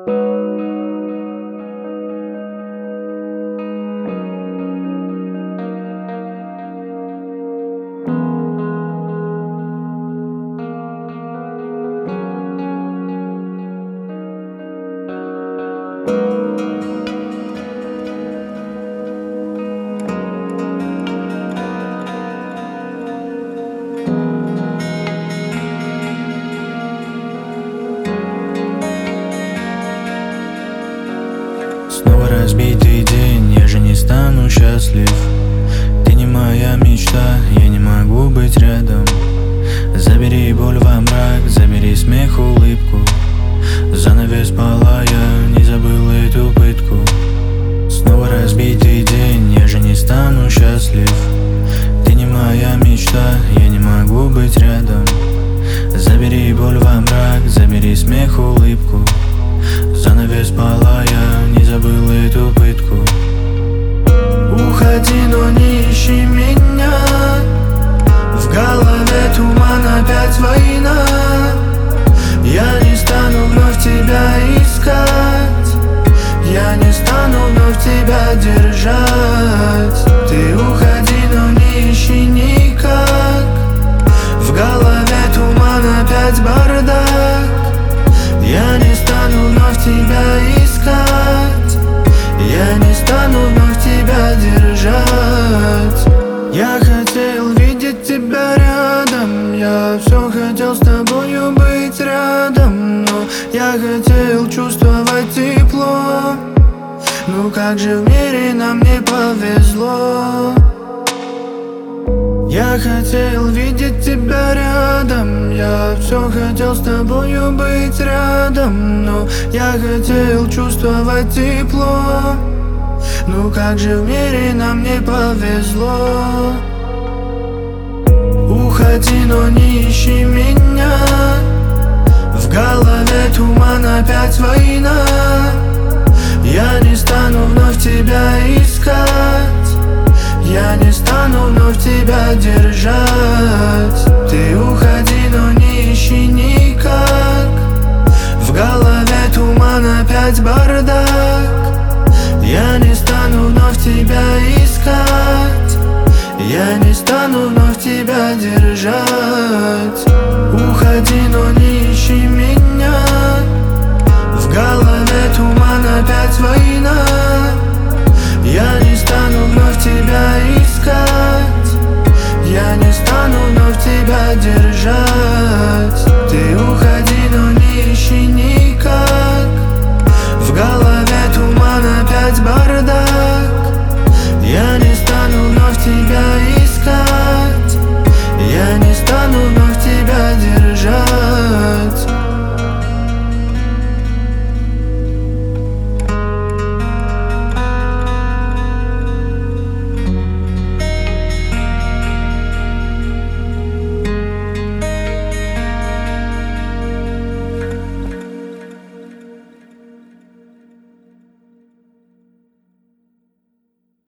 Снова разбитый день, я же не стану счастлив. Ты не моя мечта, я не могу быть рядом. Забери боль во мрак, забери смех, улыбку. Занавес палая, не забыл эту пытку. Снова разбитый день, я же не стану счастлив. Ты не моя мечта, я не могу быть рядом. Забери боль во мрак, забери смех, улыбку. Занавес палая, не забыл эту пытку. Уходи, но не ищи меня. В голове туман, опять война. Я не стану вновь тебя искать. Я не стану вновь тебя держать. Ты уходи, но не ищи никак. В голове туман, опять бардак. Я не стану вновь тебя искать. Я не стану вновь тебя держать. Я хотел видеть тебя рядом. Я все хотел с тобою быть рядом. Но я хотел чувствовать тепло. Ну как же в мире нам не повезло. Я хотел видеть тебя рядом. Я все хотел с тобою быть рядом. Но я хотел чувствовать тепло. Ну как же в мире нам не повезло. Уходи, но не ищи меня. В голове туман, опять война. Я не стану вновь тебя искать. Я не стану вновь тебя держать. Ты уходи, но не ищи никак. В голове туман, опять бардак. Я не стану вновь тебя искать. Я не стану вновь тебя держать. Уходи, но не ищи меня.